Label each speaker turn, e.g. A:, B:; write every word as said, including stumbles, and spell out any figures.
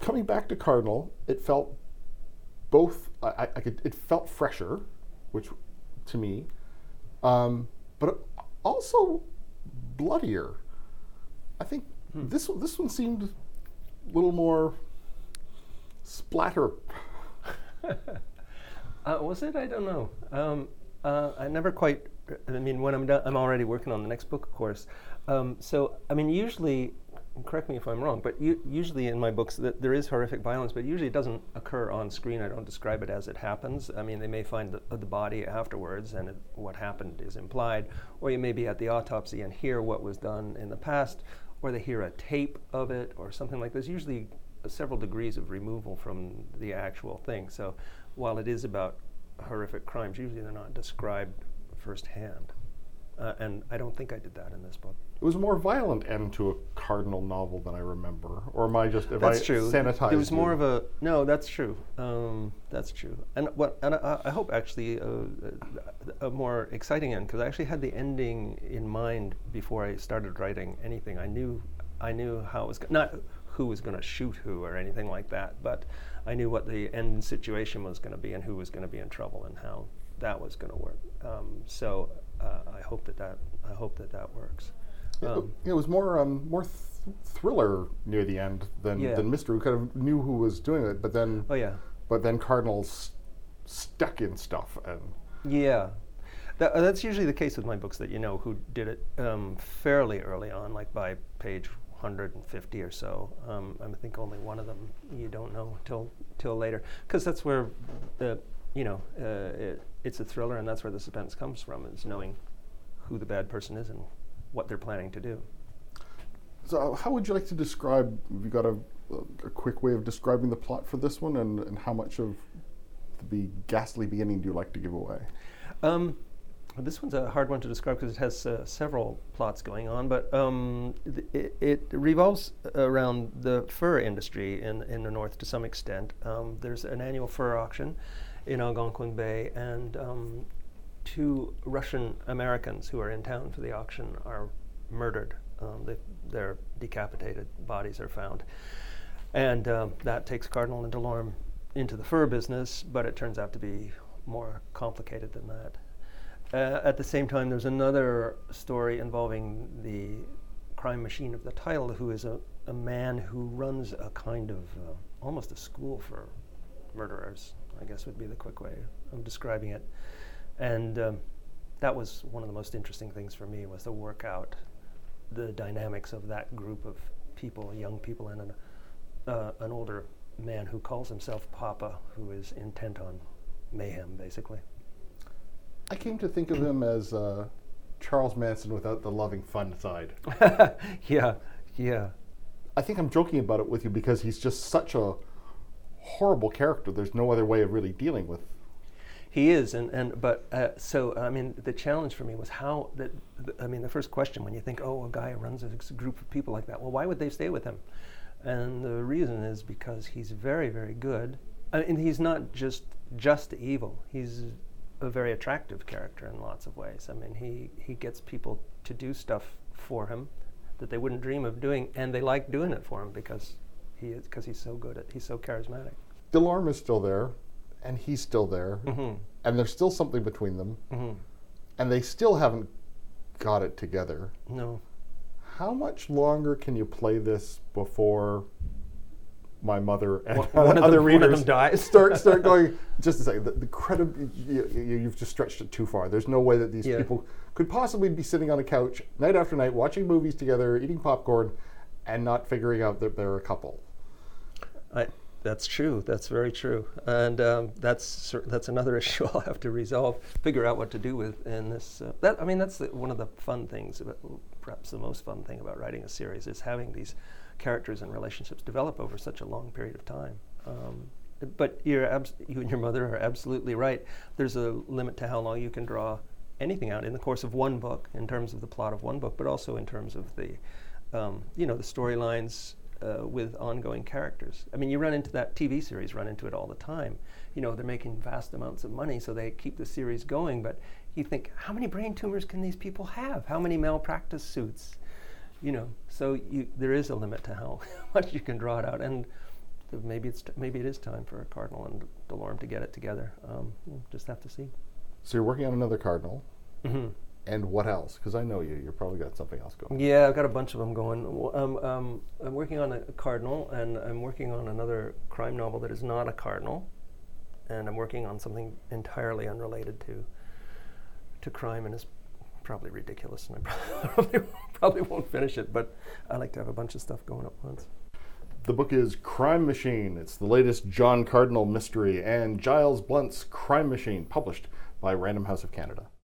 A: coming back to Cardinal, it felt both. I, I could. It felt fresher, which to me, um, but also bloodier. I think hmm. this this one seemed a little more splatter.
B: uh, was it? I don't know. Um, uh, I never quite. I mean, when I'm done, I'm already working on the next book, of course. Um, so, I mean, usually, correct me if I'm wrong, but u- usually in my books th- there is horrific violence, but usually it doesn't occur on screen. I don't describe it as it happens. I mean, they may find the, uh, the body afterwards, and it, what happened is implied, or you may be at the autopsy and hear what was done in the past, or they hear a tape of it, or something like this. Usually uh, several degrees of removal from the actual thing. So, while it is about horrific crimes, usually they're not described firsthand. Uh, and I don't think I did that in this book.
A: It was a more violent end to a Cardinal novel than I remember. Or am I just, if
B: that's
A: I
B: true.
A: sanitized
B: There was more
A: you?
B: of a, no, that's true. Um, that's true. And what, and I, I hope actually uh, a, a more exciting end, because I actually had the ending in mind before I started writing anything. I knew, I knew how it was, go- not who was going to shoot who or anything like that, but I knew what the end situation was going to be and who was going to be in trouble and how that was going to work. Um, so uh, I hope that that I hope that that works. Um,
A: it, it was more um, more th- thriller near the end than,
B: yeah.
A: than mystery. We kind of knew who was doing it, but then
B: oh yeah,
A: but then Cardinal's stuck in stuff and
B: yeah. That, uh, that's usually the case with my books, that you know who did it um, fairly early on, like by page one hundred fifty or so. Um, I think only one of them you don't know till till later, because that's where the you know uh, it, it's a thriller, and that's where the suspense comes from, is knowing who the bad person is and what they're planning to do.
A: So how would you like to describe, have you got a, a quick way of describing the plot for this one, and, and how much of the ghastly beginning do you like to give away?
B: Um, this one's a hard one to describe because it has uh, several plots going on, but um, th- it, it revolves around the fur industry in, in the north to some extent. Um, there's an annual fur auction in Algonquin Bay, and um, two Russian Americans who are in town for the auction are murdered. Um, they, their decapitated bodies are found. And um, that takes Cardinal and Delorme into the fur business, but it turns out to be more complicated than that. Uh, at the same time, there's another story involving the crime machine of the title, who is a, a man who runs a kind of uh, almost a school for murderers, I guess would be the quick way of describing it. And um, that was one of the most interesting things for me, was to work out the dynamics of that group of people, young people, and an, uh, an older man who calls himself Papa, who is intent on mayhem, basically.
A: I came to think of him as uh, Charles Manson without the loving fun side.
B: yeah, yeah.
A: I think I'm joking about it with you because he's just such a horrible character. There's no other way of really dealing with.
B: He is, and, and but uh, so I mean, the challenge for me was how that. Th- I mean, the first question when you think, oh, a guy who runs a group of people like that, well, why would they stay with him? And the reason is because he's very, very good, I mean, and he's not just just evil. He's a very attractive character in lots of ways. I mean, he he gets people to do stuff for him that they wouldn't dream of doing, and they like doing it for him because he is because he's so good at he's so charismatic.
A: Delorme is still there, and he's still there,
B: Mm-hmm.
A: and there's still something between them,
B: Mm-hmm.
A: and they still haven't got it together.
B: No.
A: How much longer can you play this before my mother and
B: One, one of
A: other
B: them,
A: readers
B: one of them dies.
A: start start going? Just a second, the, the credi- you, you, you've just stretched it too far. There's no way that these
B: Yeah.
A: people could possibly be sitting on a couch night after night watching movies together, eating popcorn, and not figuring out that they're a couple.
B: I, that's true. That's very true, and um, that's cer- that's another issue I'll have to resolve. Figure out what to do with in this. Uh, that I mean, that's the, one of the fun things, about, perhaps the most fun thing about writing a series, is having these characters and relationships develop over such a long period of time. Um, but you're abs- you and your mother are absolutely right. There's a limit to how long you can draw anything out in the course of one book, in terms of the plot of one book, but also in terms of the, um, you know, the storylines. Uh, with ongoing characters. I mean, you run into that T V series, run into it all the time. You know, they're making vast amounts of money, so they keep the series going, but you think, how many brain tumors can these people have? How many malpractice suits? You know, so you, there is a limit to how much you can draw it out. And maybe it's t- maybe it is time for Cardinal and Delorme to get it together. Um, we'll just have to see.
A: So you're working on another Cardinal.
B: Mm-hmm.
A: And what else? Because I know you. You've probably got something else going.
B: Yeah, I've got a bunch of them going. Um, um, I'm working on a Cardinal, and I'm working on another crime novel that is not a Cardinal, and I'm working on something entirely unrelated to to crime, and is probably ridiculous, and I probably, probably won't finish it. But I like to have a bunch of stuff going at once.
A: The book is Crime Machine. It's the latest John Cardinal mystery, and Giles Blunt's Crime Machine, published by Random House of Canada.